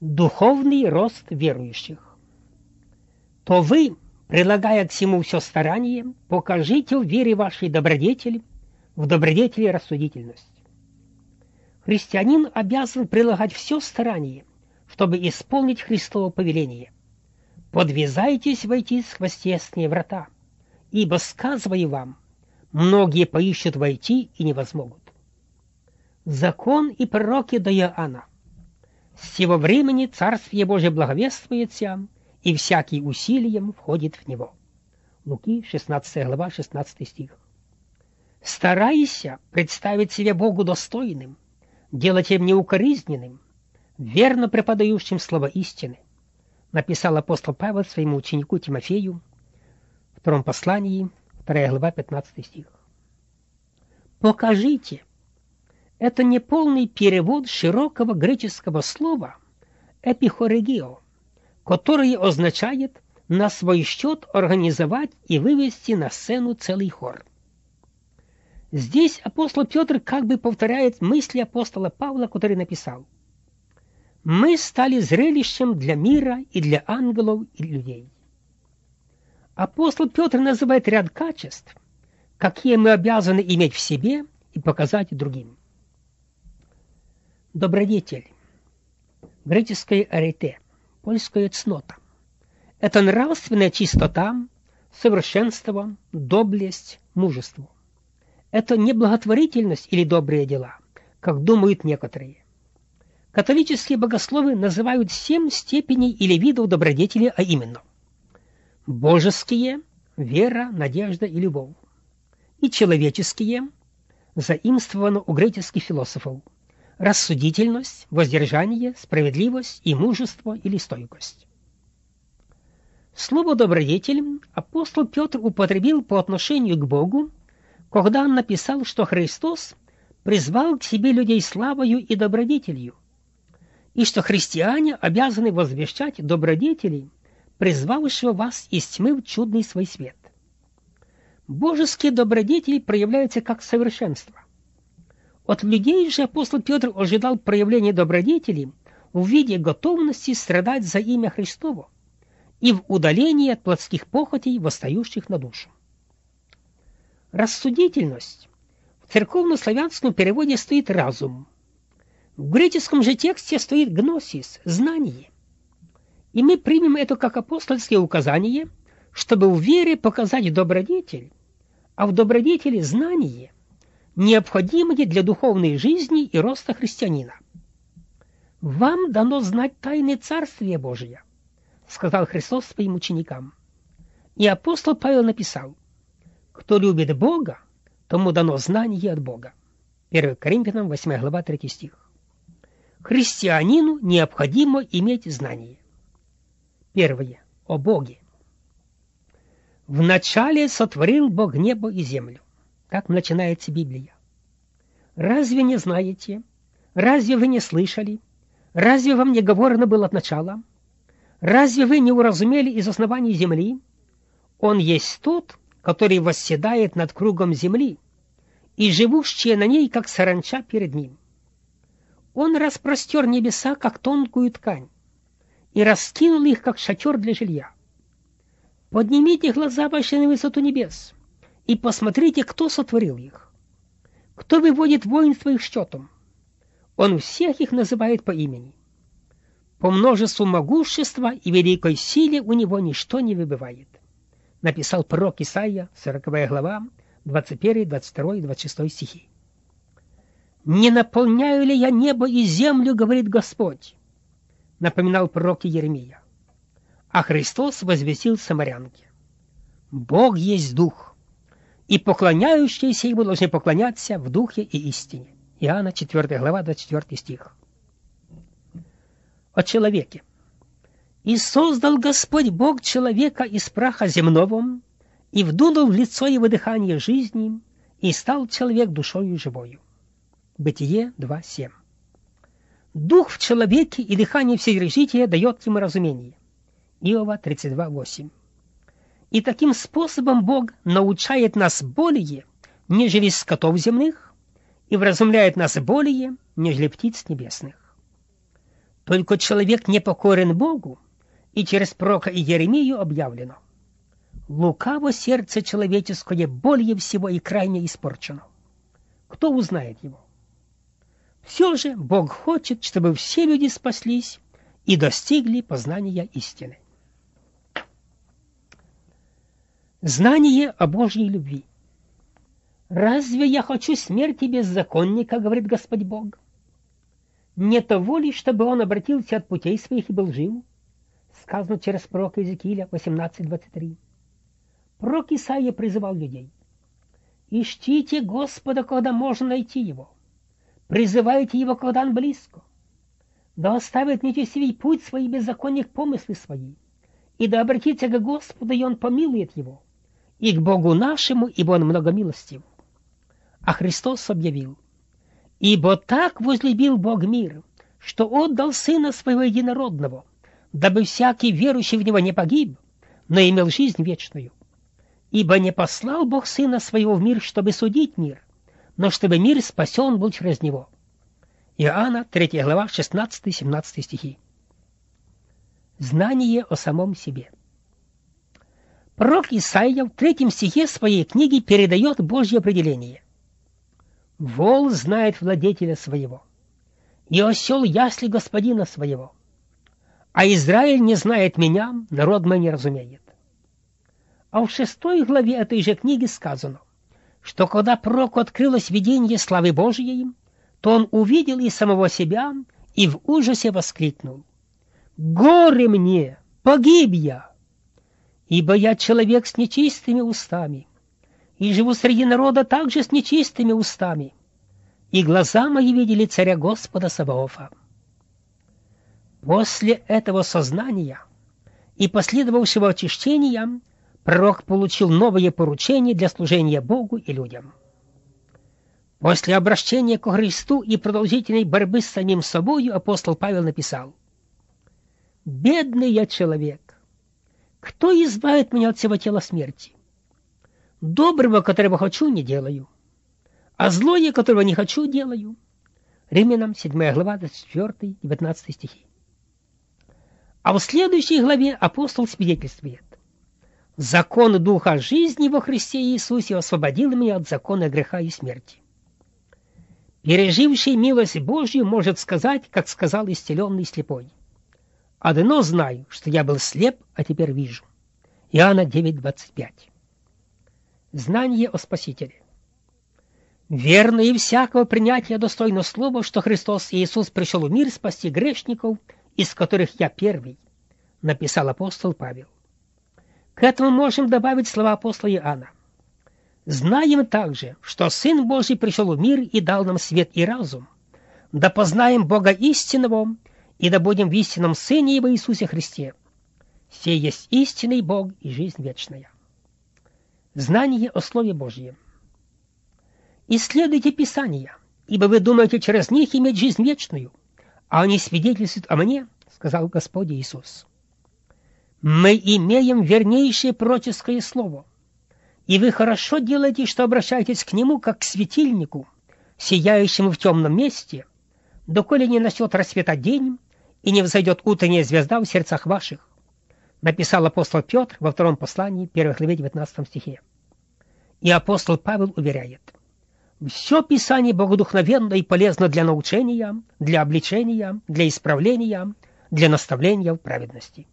Духовный рост верующих. То вы, прилагая к всему все старание, покажите в вере вашей добродетель, в добродетели рассудительность. Христианин обязан прилагать все старание, чтобы исполнить Христово повеление. Подвязайтесь войти сквозь тесные врата, ибо, сказываю вам, многие поищут войти и не возмогут. Закон и пророки до Иоанна. С сего времени Царствие Божие благовествуется, и всякий усилием входит в него. Луки, 16 глава, 16 стих. Старайся представить себя Богу достойным, делать им неукоризненным, верно преподающим слово истины, написал апостол Павел своему ученику Тимофею в втором послании, 2 глава, 15 стих. Покажите. Это не полный перевод широкого греческого слова «эпихорегио», которое означает на свой счет организовать и вывести на сцену целый хор. Здесь апостол Петр как бы повторяет мысли апостола Павла, который написал: «Мы стали зрелищем для мира и для ангелов и людей». Апостол Петр называет ряд качеств, какие мы обязаны иметь в себе и показать другим. Добродетель, греческое арете, польское цнота. Это нравственная чистота, совершенство, доблесть, мужество. Это не благотворительность или добрые дела, как думают некоторые. Католические богословы называют 7 степеней или видов добродетели, а именно: божеские, вера, надежда и любовь, и человеческие, заимствовано у греческих философов: рассудительность, воздержание, справедливость и мужество или стойкость. Слово «добродетель» апостол Петр употребил по отношению к Богу, когда он написал, что Христос призвал к себе людей славою и добродетелью, и что христиане обязаны возвещать добродетелей, призвавшего вас из тьмы в чудный свой свет. Божеские добродетели проявляются как совершенство. От людей же апостол Петр ожидал проявления добродетелей в виде готовности страдать за имя Христово и в удалении от плотских похотей, восстающих на душу. Рассудительность в церковно-славянском переводе стоит разум. В греческом же тексте стоит гносис, знание. И мы примем это как апостольское указание, чтобы в вере показать добродетель, а в добродетели знание, необходимое для духовной жизни и роста христианина. «Вам дано знать тайны Царствия Божия», — сказал Христос своим ученикам. И апостол Павел написал: «Кто любит Бога, тому дано знание от Бога». 1 Коринфянам 8 глава 3 стих. Христианину необходимо иметь знание. Первое. О Боге. «Вначале сотворил Бог небо и землю». Так начинается Библия. Разве не знаете? Разве вы не слышали? Разве вам не говорено было от начала? Разве вы не уразумели из оснований земли? Он есть тот, который восседает над кругом земли, и живущие на ней, как саранча перед ним. Он распростер небеса, как тонкую ткань, и раскинул их, как шатер для жилья. Поднимите глаза ваши на высоту небес, и посмотрите, кто сотворил их. Кто выводит воинство их счетом? Он всех их называет по имени. По множеству могущества и великой силе у него ничто не выбывает. Написал пророк Исаия, 40 глава, 21, 22 и 26 стихи. «Не наполняю ли я небо и землю, говорит Господь?» Напоминал пророк Иеремия. А Христос возвестил самарянке: «Бог есть Дух, и поклоняющиеся Ему должны поклоняться в Духе и истине». Иоанна 4 глава, 24 стих. О человеке. «И создал Господь Бог человека из праха земного, и вдунул в лицо его дыхание жизни, и стал человек душою живою». Бытие 2:7. Дух в человеке и дыхание вседержителя дает ему разумение. Иова 32:8. И таким способом Бог научает нас более, нежели скотов земных, и вразумляет нас более, нежели птиц небесных. Только человек не покорен Богу, и через пророка Иеремию объявлено: лукаво сердце человеческое более всего и крайне испорчено. Кто узнает его? Все же Бог хочет, чтобы все люди спаслись и достигли познания истины. Знание о Божьей любви. «Разве я хочу смерти беззаконника, — говорит Господь Бог? Не того ли, чтобы он обратился от путей своих и был жив?» Сказано через пророка Иезекииля 18:23. Пророк Исаия призывал людей: «Ищите Господа, когда можно найти Его. Призывайте Его, когда Он близко. Да оставит нечестивый путь свой, беззаконник помыслы свои, и да обратится к Господу, и Он помилует его, и к Богу нашему, ибо Он многомилостив». А Христос объявил: «Ибо так возлюбил Бог мир, что отдал Сына Своего Единородного, дабы всякий верующий в Него не погиб, но имел жизнь вечную. Ибо не послал Бог Сына Своего в мир, чтобы судить мир, но чтобы мир спасен был через Него». Иоанна, 3 глава, 16-17 стихи. Знание о самом себе. Пророк Исаия в 3 стихе своей книги передает Божье определение: «Вол знает владетеля своего, и осел ясли господина своего, а Израиль не знает меня, народ мой не разумеет». А в 6 главе этой же книги сказано, что когда пророку открылось видение славы Божьей, то он увидел и самого себя, и в ужасе воскликнул: «Горе мне! Погиб я! Ибо я человек с нечистыми устами, и живу среди народа также с нечистыми устами, и глаза мои видели царя Господа Саваофа». После этого сознания и последовавшего очищения пророк получил новое поручение для служения Богу и людям. После обращения ко Христу и продолжительной борьбы с самим собою апостол Павел написал: «Бедный я человек! Кто избавит меня от всего тела смерти? Доброго, которого хочу, не делаю, а злое, которого не хочу, делаю». Римлянам 7 глава, 24-19 стихи. А в следующей главе апостол свидетельствует: «Закон Духа жизни во Христе Иисусе освободил меня от закона греха и смерти». Переживший милость Божью может сказать, как сказал исцеленный слепой: «Одно знаю, что я был слеп, а теперь вижу». Иоанна 9:25. Знание о Спасителе. «Верно и всякого принятия достойно слова, что Христос Иисус пришел в мир спасти грешников, из которых я первый», написал апостол Павел. К этому можем добавить слова апостола Иоанна: «Знаем также, что Сын Божий пришел в мир и дал нам свет и разум, да познаем Бога истинного, и да будем в истинном Сыне Его Иисусе Христе. Сей есть истинный Бог и жизнь вечная». Знание о Слове Божьем. «Исследуйте Писания, ибо вы думаете через них иметь жизнь вечную, а они свидетельствуют о мне, — сказал Господь Иисус. Мы имеем вернейшее пророческое слово, и вы хорошо делаете, что обращаетесь к нему, как к светильнику, сияющему в темном месте, доколе не начнет расцветать день и не взойдет утренняя звезда в сердцах ваших», написал апостол Петр во 2 послании, 1 главе 19 стихе. И апостол Павел уверяет: «Все Писание богодухновенно и полезно для научения, для обличения, для исправления, для наставления в праведности».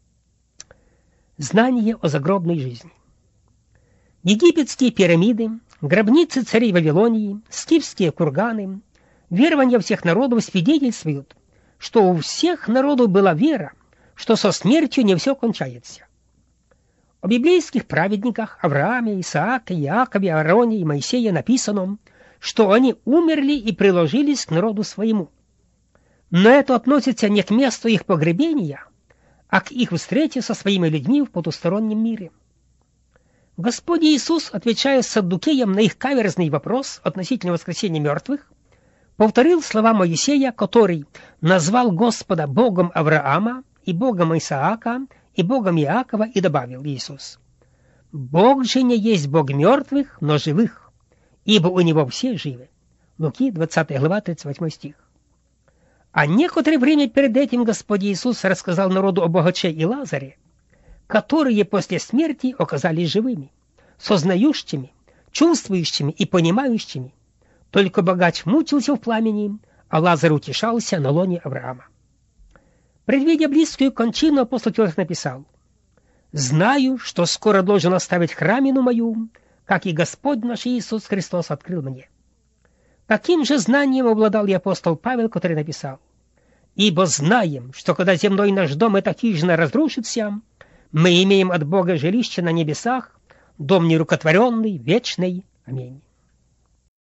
Знание о загробной жизни. Египетские пирамиды, гробницы царей Вавилонии, скифские курганы, верования всех народов свидетельствуют, что у всех народов была вера, что со смертью не все кончается. О библейских праведниках Аврааме, Исааке, Иакове, Аароне и Моисее написано, что они умерли и приложились к народу своему. Но это относится не к месту их погребения, а к их встрече со своими людьми в потустороннем мире. Господь Иисус, отвечая саддукеям на их каверзный вопрос относительно воскресения мертвых, повторил слова Моисея, который назвал Господа Богом Авраама и Богом Исаака и Богом Иакова, и добавил Иисус: «Бог же не есть Бог мертвых, но живых, ибо у Него все живы». Луки, 20 глава, 38 стих. А некоторое время перед этим Господь Иисус рассказал народу о богаче и Лазаре, которые после смерти оказались живыми, сознающими, чувствующими и понимающими. Только богач мучился в пламени, а Лазарь утешался на лоне Авраама. Предвидя близкую кончину, апостол Философ написал: «Знаю, что скоро должен оставить храмину мою, как и Господь наш Иисус Христос открыл мне». Таким же знанием обладал и апостол Павел, который написал: «Ибо знаем, что когда земной наш дом эта хижина разрушится, мы имеем от Бога жилище на небесах, дом нерукотворенный, вечный. Аминь».